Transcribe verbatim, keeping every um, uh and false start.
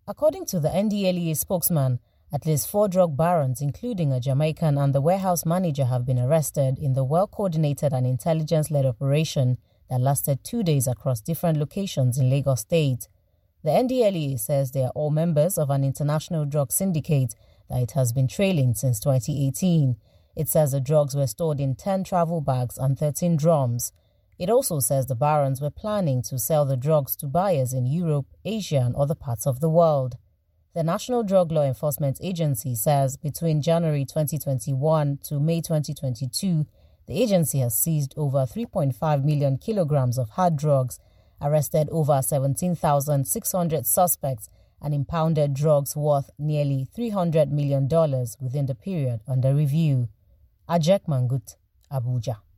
According to the N D L E A spokesman, at least four drug barons, including a Jamaican and the warehouse manager, have been arrested in the well-coordinated and intelligence-led operation that lasted two days across different locations in Lagos State. The N D L E A says they are all members of an international drug syndicate that it has been trailing since twenty eighteen. It says the drugs were stored in ten travel bags and thirteen drums. It also says the barons were planning to sell the drugs to buyers in Europe, Asia and other parts of the world. The National Drug Law Enforcement Agency says between January twenty twenty-one to May twenty twenty-two, the agency has seized over three point five million kilograms of hard drugs, arrested over seventeen thousand six hundred suspects, and impounded drugs worth nearly three hundred million dollars within the period under review. Ajek Mangut, Abuja.